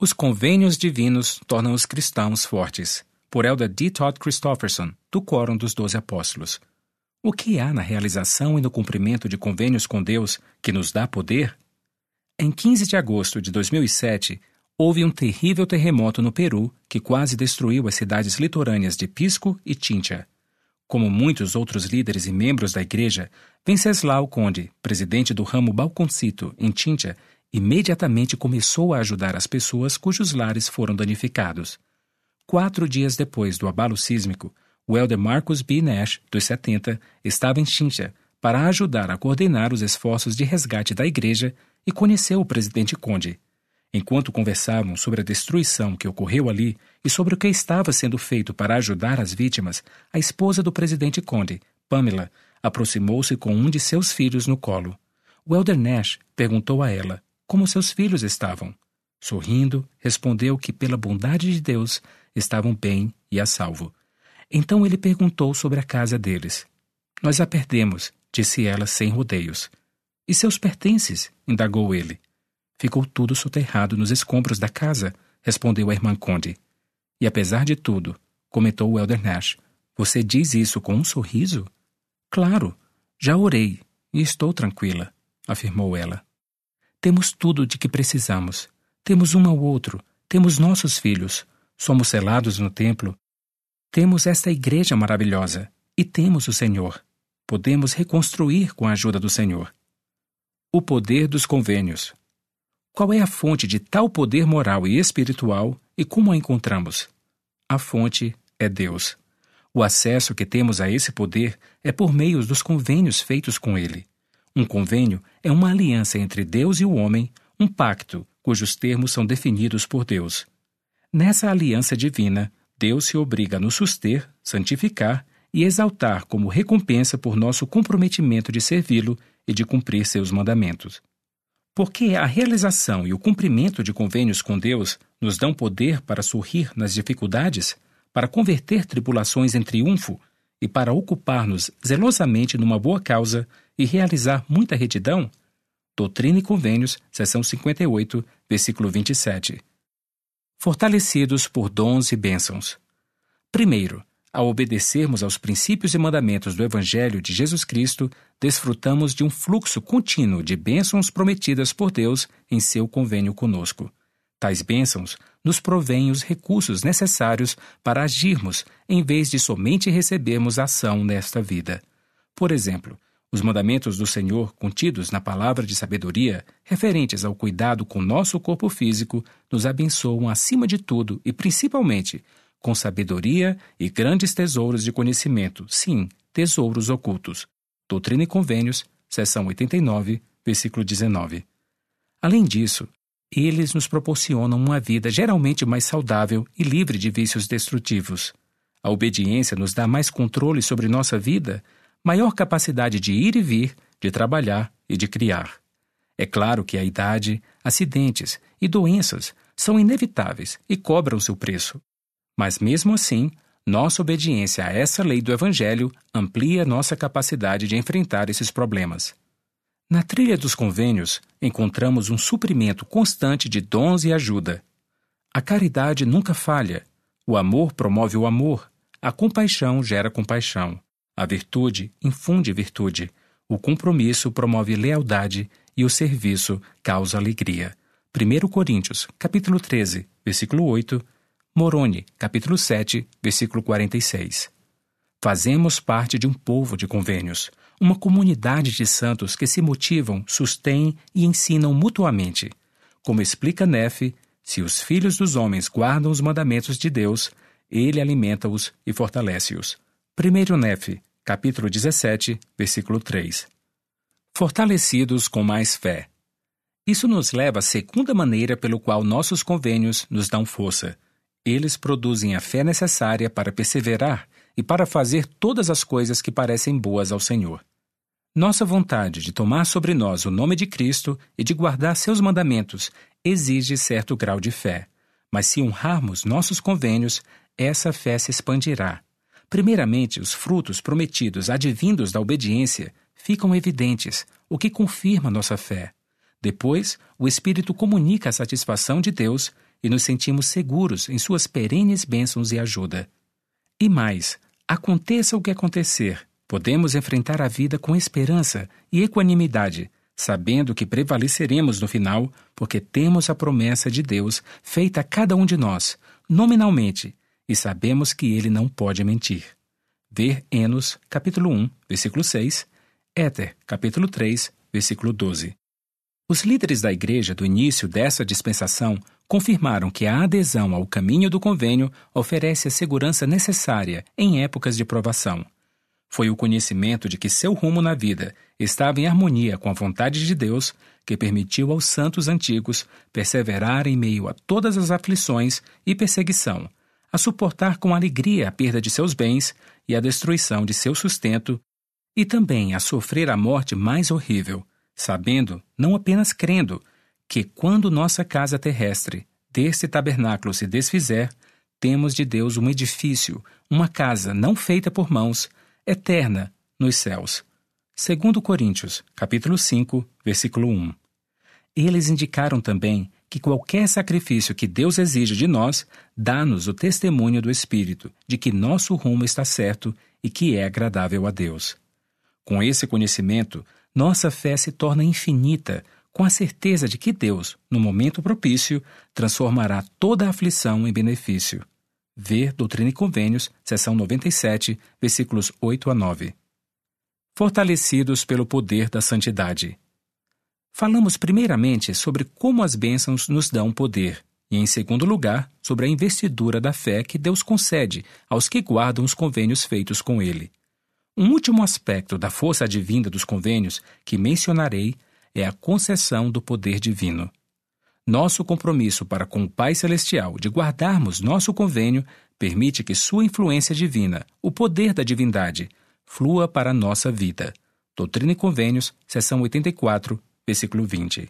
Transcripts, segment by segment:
Os convênios divinos tornam os cristãos fortes. Por Elder D. Todd Christofferson, do Quórum dos 12 Apóstolos. O que há na realização e no cumprimento de convênios com Deus que nos dá poder? Em 15 de agosto de 2007, houve um terrível terremoto no Peru que quase destruiu as cidades litorâneas de Pisco e Chincha. Como muitos outros líderes e membros da igreja, Venceslau Conde, presidente do ramo Balconcito, em Chincha, imediatamente começou a ajudar as pessoas cujos lares foram danificados. 4 dias depois do abalo sísmico, o elder Marcus B. Nash, dos 70, estava em Chincha para ajudar a coordenar os esforços de resgate da igreja e conheceu o presidente Conde. Enquanto conversavam sobre a destruição que ocorreu ali e sobre o que estava sendo feito para ajudar as vítimas, a esposa do presidente Conde, Pamela, aproximou-se com um de seus filhos no colo. O elder Nash perguntou a ela como seus filhos estavam. Sorrindo, respondeu que, pela bondade de Deus, estavam bem e a salvo. Então ele perguntou sobre a casa deles. Nós a perdemos, disse ela sem rodeios. E seus pertences? Indagou ele. Ficou tudo soterrado nos escombros da casa, respondeu a irmã Conde. E apesar de tudo, comentou o elder Nash, você diz isso com um sorriso? Claro, já orei e estou tranquila, afirmou ela. Temos tudo de que precisamos. Temos um ao outro, temos nossos filhos, somos selados no templo, temos esta igreja maravilhosa e temos o Senhor. Podemos reconstruir com a ajuda do Senhor. O poder dos convênios. Qual é a fonte de tal poder moral e espiritual e como a encontramos? A fonte é Deus. O acesso que temos a esse poder é por meio dos convênios feitos com Ele. Um convênio é uma aliança entre Deus e o homem, um pacto cujos termos são definidos por Deus. Nessa aliança divina, Deus se obriga a nos suster, santificar e exaltar como recompensa por nosso comprometimento de servi-lo e de cumprir seus mandamentos. Porque a realização e o cumprimento de convênios com Deus nos dão poder para sorrir nas dificuldades, para converter tribulações em triunfo e para ocupar-nos zelosamente numa boa causa e realizar muita retidão? Doutrina e Convênios, seção 58, versículo 27. Fortalecidos por dons e bênçãos. Primeiro, ao obedecermos aos princípios e mandamentos do Evangelho de Jesus Cristo, desfrutamos de um fluxo contínuo de bênçãos prometidas por Deus em seu convênio conosco. Tais bênçãos nos provêm os recursos necessários para agirmos, em vez de somente recebermos ação nesta vida. Por exemplo, os mandamentos do Senhor contidos na palavra de sabedoria, referentes ao cuidado com nosso corpo físico, nos abençoam acima de tudo e principalmente com sabedoria e grandes tesouros de conhecimento, sim, tesouros ocultos. Doutrina e Convênios, seção 89, versículo 19. Além disso, eles nos proporcionam uma vida geralmente mais saudável e livre de vícios destrutivos. A obediência nos dá mais controle sobre nossa vida, maior capacidade de ir e vir, de trabalhar e de criar. É claro que a idade, acidentes e doenças são inevitáveis e cobram seu preço. Mas mesmo assim, nossa obediência a essa lei do Evangelho amplia nossa capacidade de enfrentar esses problemas. Na trilha dos convênios, encontramos um suprimento constante de dons e ajuda. A caridade nunca falha. O amor promove o amor. A compaixão gera compaixão. A virtude infunde virtude. O compromisso promove lealdade e o serviço causa alegria. 1 Coríntios, capítulo 13, versículo 8, Moroni, capítulo 7, versículo 46. Fazemos parte de um povo de convênios, uma comunidade de santos que se motivam, sustêm e ensinam mutuamente. Como explica Nefe, se os filhos dos homens guardam os mandamentos de Deus, ele alimenta-os e fortalece-os. 1 Nefe, capítulo 17, versículo 3. Fortalecidos com mais fé. Isso nos leva à segunda maneira pelo qual nossos convênios nos dão força. Eles produzem a fé necessária para perseverar e para fazer todas as coisas que parecem boas ao Senhor. Nossa vontade de tomar sobre nós o nome de Cristo e de guardar seus mandamentos exige certo grau de fé. Mas se honrarmos nossos convênios, essa fé se expandirá. Primeiramente, os frutos prometidos advindos da obediência ficam evidentes, o que confirma nossa fé. Depois, o Espírito comunica a satisfação de Deus e nos sentimos seguros em suas perenes bênçãos e ajuda. E mais, aconteça o que acontecer, podemos enfrentar a vida com esperança e equanimidade, sabendo que prevaleceremos no final, porque temos a promessa de Deus feita a cada um de nós, nominalmente, e sabemos que Ele não pode mentir. Ver Enos, capítulo 1, versículo 6, Éter, capítulo 3, versículo 12. Os líderes da igreja do início dessa dispensação confirmaram que a adesão ao caminho do convênio oferece a segurança necessária em épocas de provação. Foi o conhecimento de que seu rumo na vida estava em harmonia com a vontade de Deus que permitiu aos santos antigos perseverar em meio a todas as aflições e perseguição, a suportar com alegria a perda de seus bens e a destruição de seu sustento, e também a sofrer a morte mais horrível, sabendo, não apenas crendo, que quando nossa casa terrestre deste tabernáculo se desfizer, temos de Deus um edifício, uma casa não feita por mãos, eterna nos céus. 2 Coríntios, capítulo 5, versículo 1. Eles indicaram também que qualquer sacrifício que Deus exige de nós dá-nos o testemunho do Espírito de que nosso rumo está certo e que é agradável a Deus. Com esse conhecimento, nossa fé se torna infinita, com a certeza de que Deus, no momento propício, transformará toda a aflição em benefício. Ver Doutrina e Convênios, seção 97, versículos 8 a 9. Fortalecidos pelo poder da santidade. Falamos primeiramente sobre como as bênçãos nos dão poder, e em segundo lugar, sobre a investidura da fé que Deus concede aos que guardam os convênios feitos com Ele. Um último aspecto da força advinda dos convênios que mencionarei é a concessão do poder divino. Nosso compromisso para com o Pai Celestial de guardarmos nosso convênio permite que sua influência divina, o poder da divindade, flua para a nossa vida. Doutrina e Convênios, seção 84, versículo 20.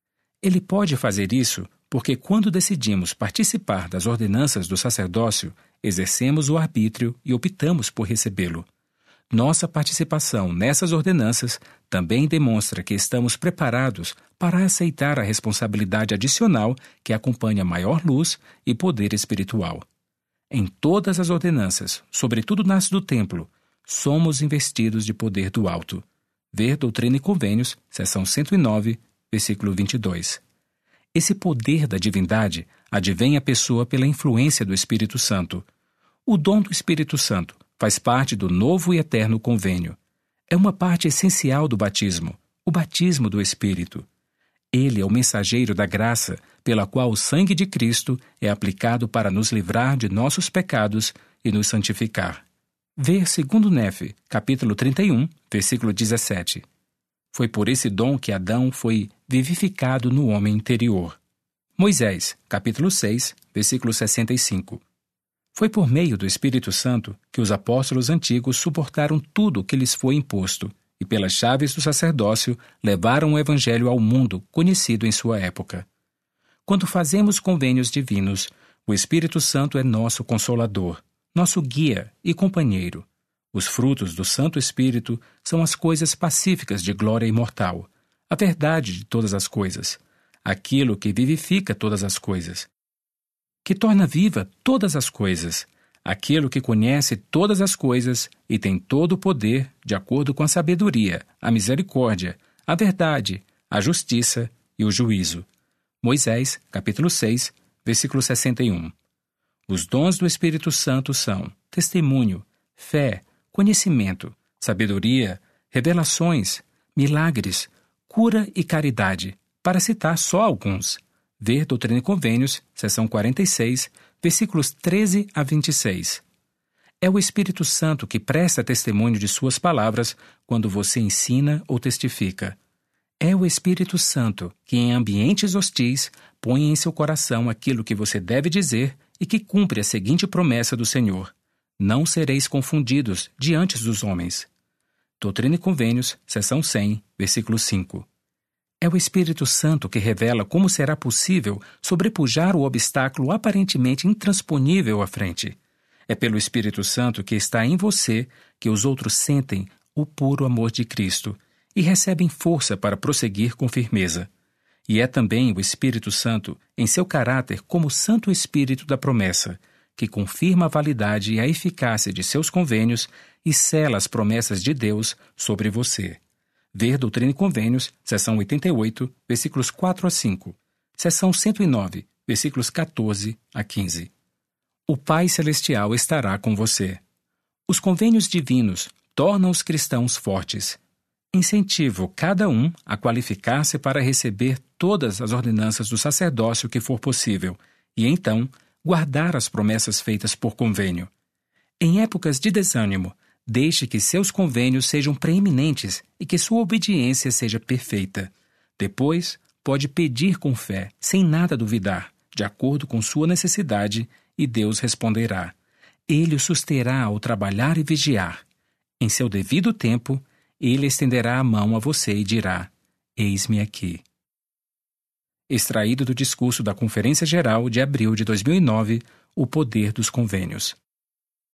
Ele pode fazer isso porque quando decidimos participar das ordenanças do sacerdócio, exercemos o arbítrio e optamos por recebê-lo. Nossa participação nessas ordenanças também demonstra que estamos preparados para aceitar a responsabilidade adicional que acompanha maior luz e poder espiritual. Em todas as ordenanças, sobretudo nas do templo, somos investidos de poder do alto. Ver Doutrina e Convênios, seção 109, versículo 22. Esse poder da divindade advém à pessoa pela influência do Espírito Santo. O dom do Espírito Santo faz parte do novo e eterno convênio. É uma parte essencial do batismo, o batismo do Espírito. Ele é o mensageiro da graça pela qual o sangue de Cristo é aplicado para nos livrar de nossos pecados e nos santificar. Ver 2 Nefe, capítulo 31, versículo 17. Foi por esse dom que Adão foi vivificado no homem interior. Moisés, capítulo 6, versículo 65. Foi por meio do Espírito Santo que os apóstolos antigos suportaram tudo o que lhes foi imposto e, pelas chaves do sacerdócio, levaram o Evangelho ao mundo conhecido em sua época. Quando fazemos convênios divinos, o Espírito Santo é nosso consolador, nosso guia e companheiro. Os frutos do Santo Espírito são as coisas pacíficas de glória imortal, a verdade de todas as coisas, aquilo que vivifica todas as coisas, que torna viva todas as coisas, aquilo que conhece todas as coisas e tem todo o poder de acordo com a sabedoria, a misericórdia, a verdade, a justiça e o juízo. Moisés, capítulo 6, versículo 61. Os dons do Espírito Santo são testemunho, fé, conhecimento, sabedoria, revelações, milagres, cura e caridade, para citar só alguns. Ver Doutrina e Convênios, seção 46, versículos 13 a 26. É o Espírito Santo que presta testemunho de suas palavras quando você ensina ou testifica. É o Espírito Santo que, em ambientes hostis, põe em seu coração aquilo que você deve dizer e que cumpre a seguinte promessa do Senhor: não sereis confundidos diante dos homens. Doutrina e Convênios, seção 100, versículo 5. É o Espírito Santo que revela como será possível sobrepujar o obstáculo aparentemente intransponível à frente. É pelo Espírito Santo que está em você que os outros sentem o puro amor de Cristo e recebem força para prosseguir com firmeza. E é também o Espírito Santo, em seu caráter como Santo Espírito da promessa, que confirma a validade e a eficácia de seus convênios e sela as promessas de Deus sobre você. Ver Doutrina e Convênios, seção 88, versículos 4 a 5. Seção 109, versículos 14 a 15. O Pai Celestial estará com você. Os convênios divinos tornam os cristãos fortes. Incentivo cada um a qualificar-se para receber todas as ordenanças do sacerdócio que for possível e, então, guardar as promessas feitas por convênio. Em épocas de desânimo, deixe que seus convênios sejam preeminentes e que sua obediência seja perfeita. Depois, pode pedir com fé, sem nada duvidar, de acordo com sua necessidade, e Deus responderá. Ele o susterá ao trabalhar e vigiar. Em seu devido tempo, ele estenderá a mão a você e dirá: Eis-me aqui. Extraído do discurso da Conferência Geral de abril de 2009, O Poder dos Convênios.